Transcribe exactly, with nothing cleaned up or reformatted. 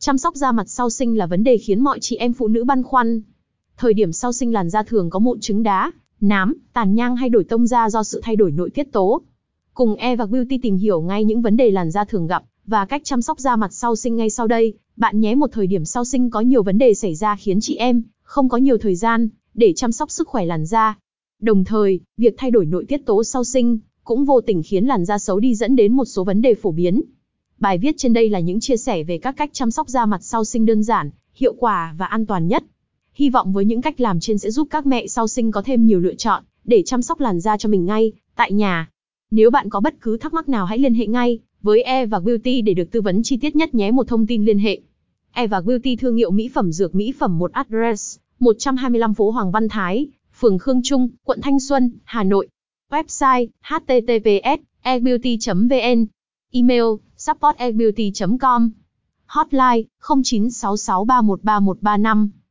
Chăm sóc da mặt sau sinh là vấn đề khiến mọi chị em phụ nữ băn khoăn. Thời điểm sau sinh làn da thường có mụn trứng đá, nám, tàn nhang hay đổi tông da do sự thay đổi nội tiết tố. Cùng Eva Beauty tìm hiểu ngay những vấn đề làn da thường gặp và cách chăm sóc da mặt sau sinh ngay sau đây, bạn nhé. Một thời điểm sau sinh có nhiều vấn đề xảy ra khiến chị em không có nhiều thời gian để chăm sóc sức khỏe làn da. Đồng thời, việc thay đổi nội tiết tố sau sinh cũng vô tình khiến làn da xấu đi, dẫn đến một số vấn đề phổ biến. Bài viết trên đây là những chia sẻ về các cách chăm sóc da mặt sau sinh đơn giản, hiệu quả và an toàn nhất. Hy vọng với những cách làm trên sẽ giúp các mẹ sau sinh có thêm nhiều lựa chọn để chăm sóc làn da cho mình ngay tại nhà. Nếu bạn có bất cứ thắc mắc nào hãy liên hệ ngay với Eva Beauty để được tư vấn chi tiết nhất nhé. Một thông tin liên hệ. Eva Beauty, thương hiệu mỹ phẩm dược mỹ phẩm một address, một trăm hai mươi lăm phố Hoàng Văn Thái, phường Khương Trung, quận Thanh Xuân, Hà Nội. Website h t t p s e beauty chấm v n. Email support e beauty chấm com. Hotline không chín sáu sáu ba một ba một ba năm.